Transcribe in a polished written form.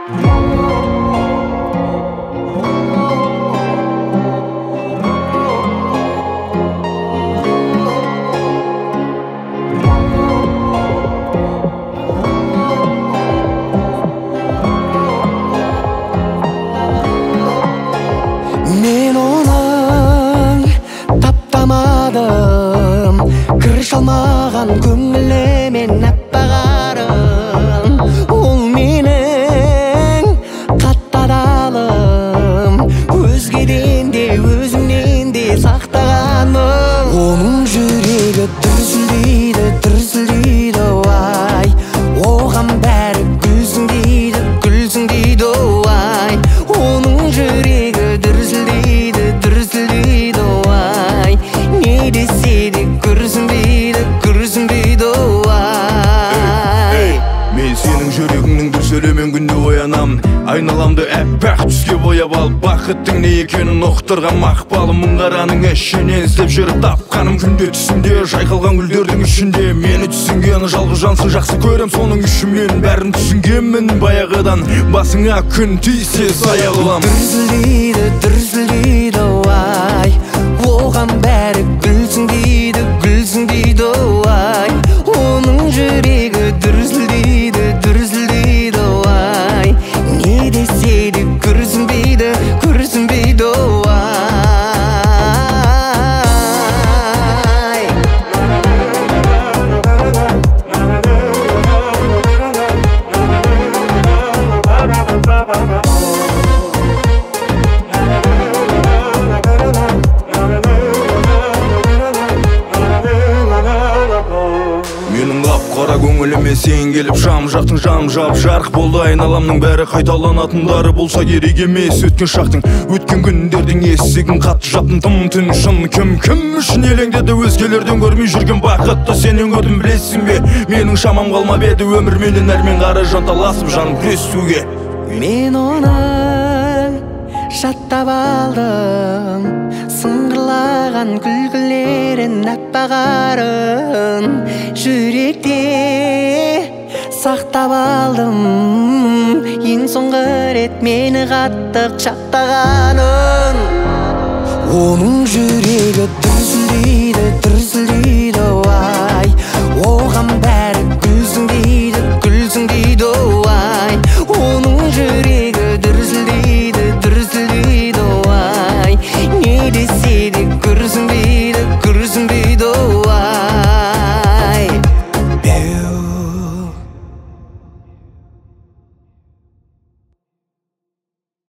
Men onun taptamadım, kırışalmağan көңілімен әппағарым. Ол менің қатты адалым, өзгеден де өзімнен де сақтағаным. Оның жүрегі дүрсілдейді, дүрсілдейді, ай, оған бәрі күлсін дейді, күлсін дейді, ай. Оның жүрегі дүрсілдейді, дүрсілдейді, ай, не десе де күрсінбейді, күрсінбейді, ай. Мен сенің жүрегіңнің дүрсілімен күнде оянам, айналамды әппақ түске бояп алып, бақыттың не екенін ұқтырған мақпалым. Мың қараның ішінен іздеп жүріп тапқаным, күнде түсімде жайқалған гүлдердің ішінде мені түсінген жалғыз жансың, жақсы көрем соның үшін мен бәрін түсінгенмін баяғыдан. Басыңа күн тисе сая қылам. Дүрсілдейді, дүрсілдейді, ай, оған бәрі күлсін дейді, күлсін дейді, ай. Оның жүрегі дүрсілдейді, дүрсілдейді, ай, не десе де күрсінбейді, күрсінбейді, ай. Менің қап-қара көңіліме сен келіп жам жақтың, жам жап жарық болды. Айналамның бәрі қайталанатындары болса керек емес. Өткен шақтың, өткен күндердің есігін қатты жаптым, тым түн шын. Кім үшін елеңдеді, өзгелерден көрмей жүрген бақытты сенен көрдім, білесің бе? Менің шамам қалмап еді өмірменен әрмен қара жанталасып жаным күресуге. Мен оны жаттап алдым, сыңғырлаған күлкілерін әппағарын, жүректе сақтап алдым. Ең соңғы рет мені қатты құшақтағанын. Оның жүрегі дүрсілдейді, дүрсілдейді,